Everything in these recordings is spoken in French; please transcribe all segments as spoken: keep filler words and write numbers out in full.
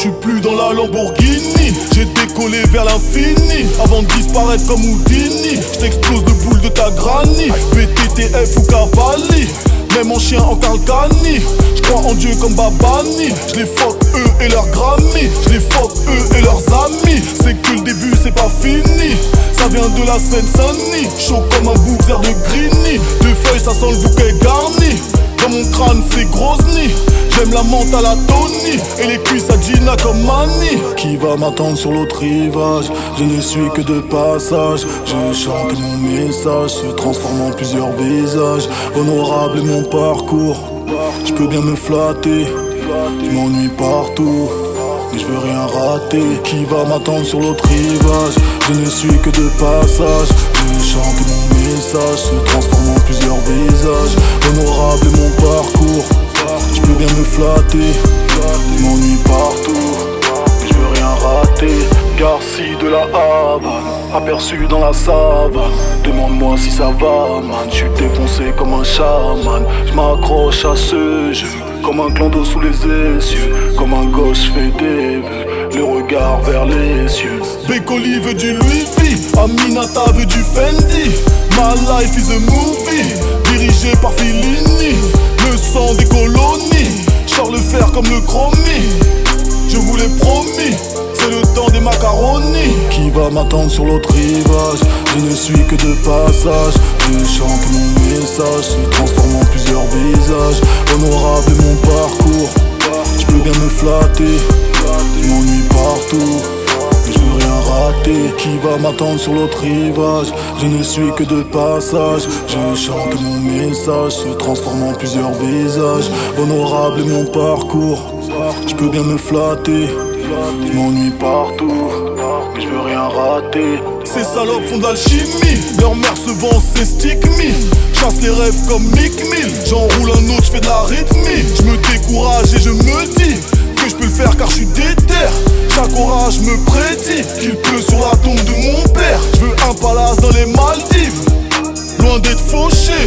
suis plus dans la Lamborghini. J'ai décollé vers l'infini avant de disparaître comme Houdini. J't'explose de boules de ta granny, B T T F ou Cavalli. Même en chien en Calcani, j'crois en Dieu comme Babani. J'les fuck eux et leurs Grammy, j'les fuck eux et leurs amis. C'est que le début c'est pas fini, ça vient de la Seine-Saint-Denis. Chaud comme un bouquet de Grigny, deux feuilles ça sent le bouquet garni. Dans mon crâne c'est Grozny, j'aime la menthe à la Tony et les cuisses à Gina comme Manny. Qui va m'attendre sur l'autre rivage? Je ne suis que de passage. Je chante mon message, se transforme en plusieurs visages. Honorable est mon parcours, je peux bien me flatter. Je m'ennuie partout, mais je veux rien rater. Qui va m'attendre sur l'autre rivage? Je ne suis que de passage. Je chante mon message, se transforme en plusieurs visages. Honorable est mon parcours, je peux bien me flatter. Je m'ennuie partout, mais je veux rien rater. Garci de la Havane, aperçu dans la savane. Demande-moi si ça va, man. J'suis défoncé comme un chaman. J'm'accroche à ce jeu comme un clan d'eau sous les essieux. Comme un gosse j'fais des vœux, le regard vers les cieux. Bécoli veut du Louis V, Aminata veut du Fendi. My life is a movie, dirigé par Fellini. Le sang des colonies, Charles le fer comme le chromie. Je vous l'ai promis, c'est le temps des macaronis. Qui va m'attendre sur l'autre rivage? Je ne suis que de passage. Je chante mon message, se transforme en plusieurs visages. Honorable est mon parcours, je peux bien me flatter. Je m'ennuie partout, mais je veux rien rater. Qui va m'attendre sur l'autre rivage? Je ne suis que de passage. Je chante mon message, se transforme en plusieurs visages. Honorable est mon parcours, je peux bien me flatter. Je m'ennuie partout, mais je veux rien rater. Ces salopes font de l'alchimie, leur mère se vend ses stigmi. Chasse les rêves comme Mick Mill, j'enroule un autre, j'fais de la rythmie. Je me décourage et je me dis que je peux le faire car je suis déter. Chaque orage me prédit qu'il pleut sur la tombe de mon père. Je veux un palace dans les Maldives, loin d'être fauché.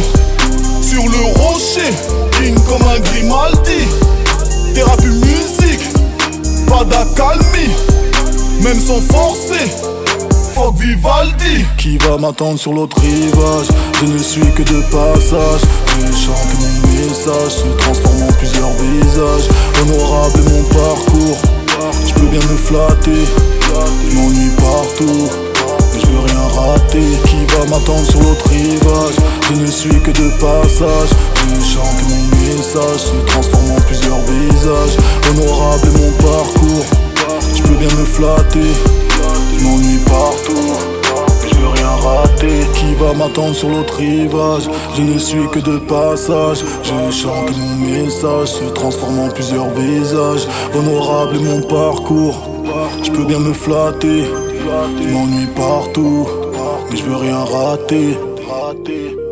Sur le rocher, king comme un Grimaldi. Thérapie musique, pas d'accalmie, même sans forcer. Fuck Vivaldi. Qui va m'attendre sur l'autre rivage? Je ne suis que de passage. Je chante mon message, se transforme en plusieurs visages. Honorable est mon parcours, je peux bien me flatter. Je m'ennuie partout, mais je veux rien rater. Qui va m'attendre sur l'autre rivage? Je ne suis que de passage. Je chante mon message, se transforme en plusieurs visages. Honorable est mon parcours, je peux bien me flatter. Je m'ennuie partout, mais je veux rien rater. Qui va m'attendre sur l'autre rivage? Je ne suis que de passage. Je chante mon message, se transforme en plusieurs visages. Honorable est mon parcours, je peux bien me flatter. Je m'ennuie partout, mais je veux rien rater. rater.